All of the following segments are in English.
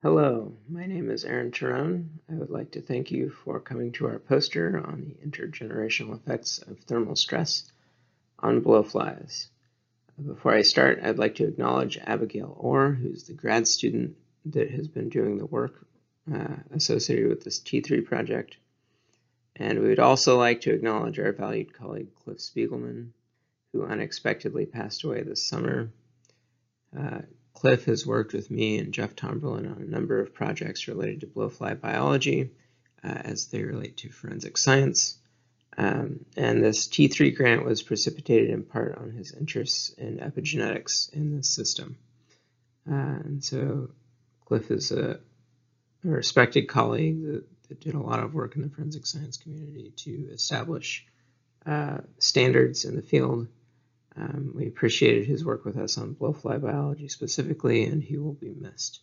Hello, my name is Aaron Tyrone. I would like to thank you for coming to our poster on the intergenerational effects of thermal stress on blowflies. Before I start, I'd like to acknowledge Abigail Orr, who's the grad student that has been doing the work associated with this T3 project. And we would also like to acknowledge our valued colleague, Cliff Spiegelman, who unexpectedly passed away this summer. Cliff has worked with me and Jeff Tomberlin on a number of projects related to blowfly biology as they relate to forensic science. And this T3 grant was precipitated in part on his interests in epigenetics in this system. And so Cliff is a respected colleague that did a lot of work in the forensic science community to establish standards in the field. We appreciated his work with us on blowfly biology specifically, and he will be missed.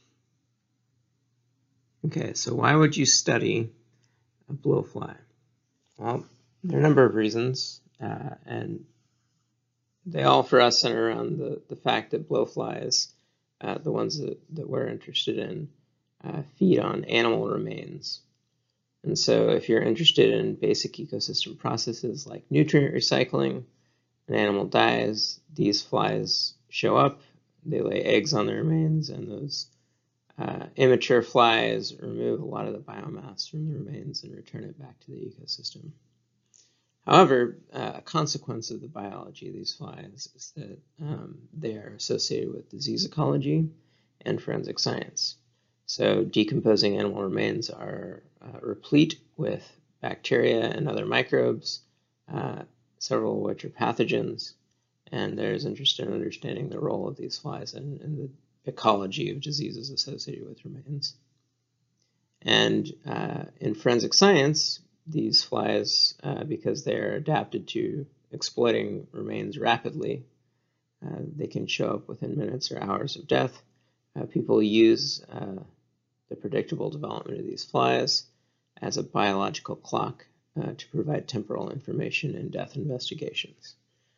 Okay, so why would you study a blowfly? Well, there are a number of reasons, and they all for us center around the fact that blowflies, the ones that we're interested in, feed on animal remains. And so if you're interested in basic ecosystem processes like nutrient recycling, an animal dies, these flies show up, they lay eggs on the remains, and those immature flies remove a lot of the biomass from the remains and return it back to the ecosystem. However, a consequence of the biology of these flies is that they are associated with disease ecology and forensic science. So decomposing animal remains are replete with bacteria and other microbes, several of which are pathogens, and there's interest in understanding the role of these flies in the ecology of diseases associated with remains. And in forensic science, these flies, because they're adapted to exploiting remains rapidly, they can show up within minutes or hours of death. People use the predictable development of these flies as a biological clock to provide temporal information in death investigations.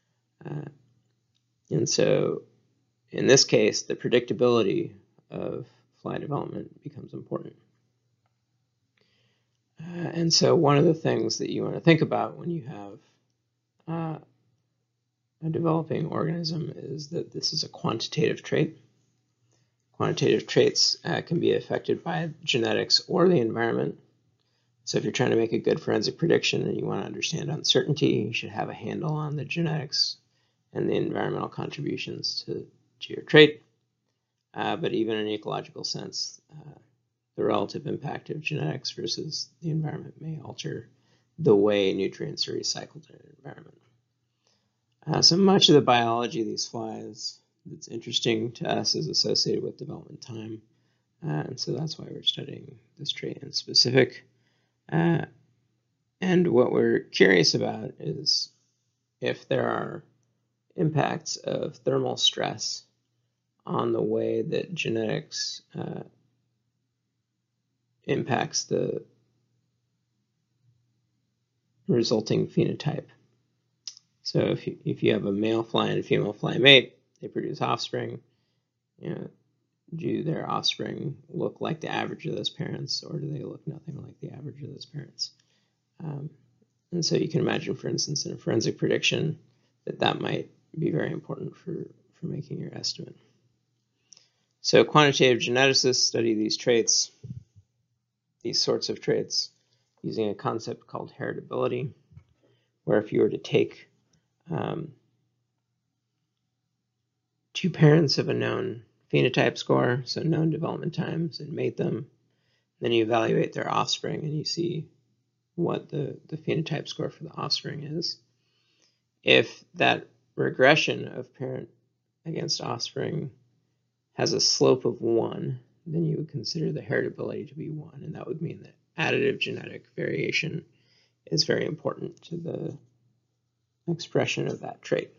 And so in this case, the predictability of fly development becomes important. And so one of the things that you want to think about when you have a developing organism is that this is a quantitative trait. Quantitative traits can be affected by genetics or the environment. So if you're trying to make a good forensic prediction and you want to understand uncertainty, you should have a handle on the genetics and the environmental contributions to your trait. But even in an ecological sense, the relative impact of genetics versus the environment may alter the way nutrients are recycled in an environment. So much of the biology of these flies that's interesting to us is associated with development time. And so that's why we're studying this trait in specific. And what we're curious about is if there are impacts of thermal stress on the way that genetics impacts the resulting phenotype. So if you have a male fly and a female fly mate, they produce offspring. Do their offspring look like the average of those parents, or do they look nothing like the average of those parents? And so you can imagine, for instance, in a forensic prediction, that might be very important for making your estimate. So quantitative geneticists study these traits, these sorts of traits, using a concept called heritability, where if you were to take two parents of a known phenotype score, so known development times, and mate them, then you evaluate their offspring and you see what the phenotype score for the offspring is. If that regression of parent against offspring has a slope of 1, then you would consider the heritability to be 1, and that would mean that additive genetic variation is very important to the expression of that trait.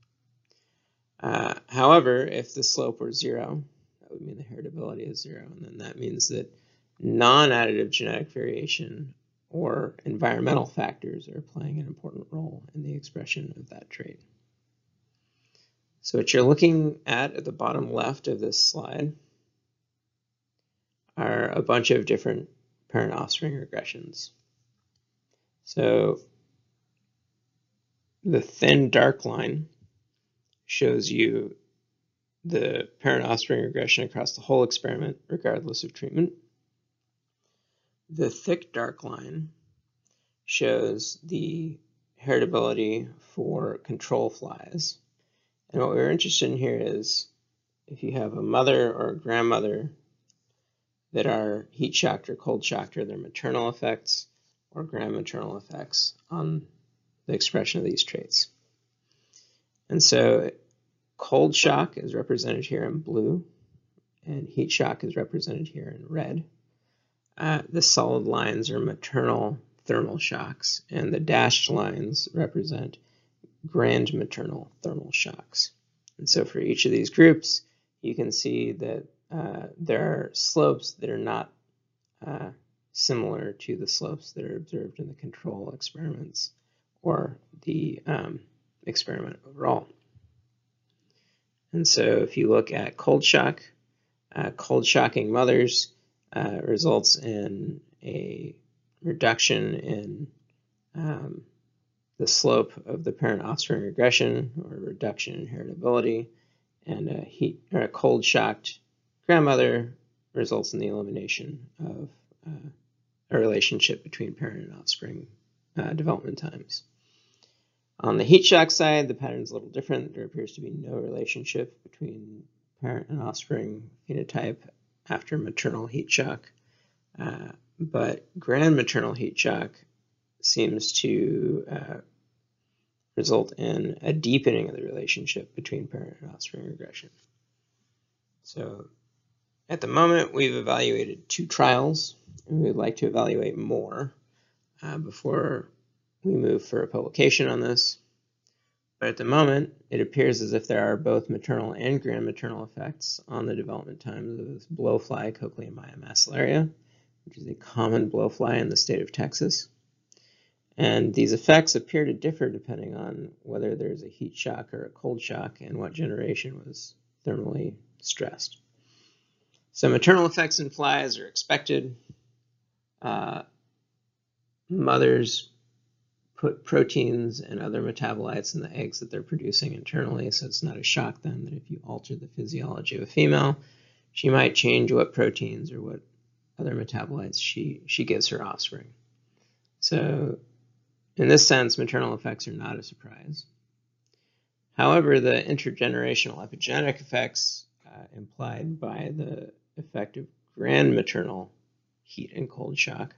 However, if the slope were 0, that would mean the heritability is 0, and then that means that non-additive genetic variation or environmental factors are playing an important role in the expression of that trait. So what you're looking at the bottom left of this slide are a bunch of different parent-offspring regressions. So the thin dark line shows you the parent-offspring regression across the whole experiment, regardless of treatment. The thick dark line shows the heritability for control flies. And what we're interested in here is if you have a mother or a grandmother that are heat shocked or cold shocked, are there maternal effects or grandmaternal effects on the expression of these traits. And so cold shock is represented here in blue, and heat shock is represented here in red. The solid lines are maternal thermal shocks, and the dashed lines represent grandmaternal thermal shocks. And so for each of these groups, you can see that there are slopes that are not similar to the slopes that are observed in the control experiments or the experiment overall. And so if you look at cold shock, cold shocking mothers results in a reduction in the slope of the parent-offspring regression, or a reduction in heritability, and a cold shocked grandmother results in the elimination of a relationship between parent and offspring development times. On the heat shock side, the pattern is a little different. There appears to be no relationship between parent and offspring phenotype after maternal heat shock, but grandmaternal heat shock seems to result in a deepening of the relationship between parent and offspring regression. So at the moment, we've evaluated 2 trials, and we'd like to evaluate more before we move for a publication on this. But at the moment, it appears as if there are both maternal and grandmaternal effects on the development times of this blowfly, Cochleamaya macellaria, which is a common blowfly in the state of Texas. And these effects appear to differ depending on whether there's a heat shock or a cold shock and what generation was thermally stressed. So maternal effects in flies are expected. Mothers put proteins and other metabolites in the eggs that they're producing internally, so it's not a shock then that if you alter the physiology of a female, she might change what proteins or what other metabolites she gives her offspring. So in this sense, maternal effects are not a surprise. However, the intergenerational epigenetic effects implied by the effect of grandmaternal heat and cold shock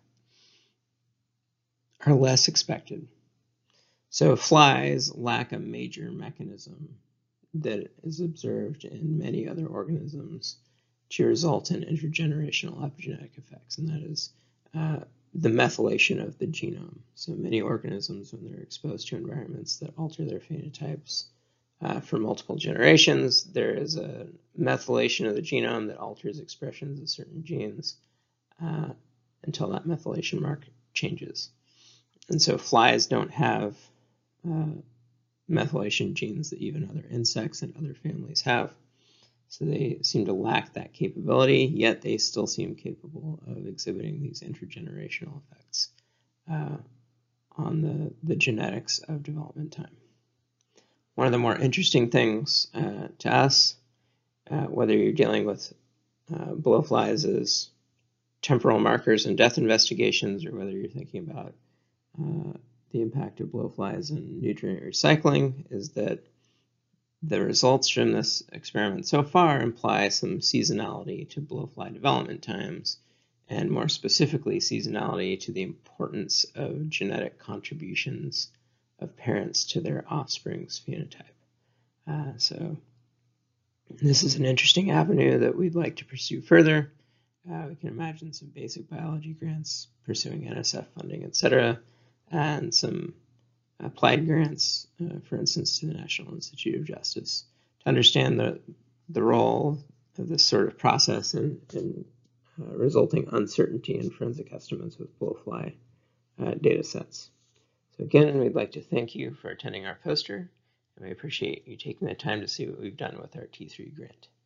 are less expected. So flies lack a major mechanism that is observed in many other organisms to result in intergenerational epigenetic effects, and that is the methylation of the genome. So many organisms, when they're exposed to environments that alter their phenotypes for multiple generations, there is a methylation of the genome that alters expressions of certain genes until that methylation mark changes. And so flies don't have methylation genes that even other insects and other families have. So they seem to lack that capability, yet they still seem capable of exhibiting these intergenerational effects on the genetics of development time. One of the more interesting things to us, whether you're dealing with blowflies as temporal markers in death investigations, or whether you're thinking about the impact of blowflies in nutrient recycling, is that the results from this experiment so far imply some seasonality to blowfly development times, and more specifically seasonality to the importance of genetic contributions of parents to their offspring's phenotype. So this is an interesting avenue that we'd like to pursue further. We can imagine some basic biology grants pursuing NSF funding, etc., and some applied grants, for instance, to the National Institute of Justice, to understand the role of this sort of process in resulting uncertainty in forensic estimates with blowfly data sets. So again, we'd like to thank you for attending our poster, and we appreciate you taking the time to see what we've done with our T3 grant.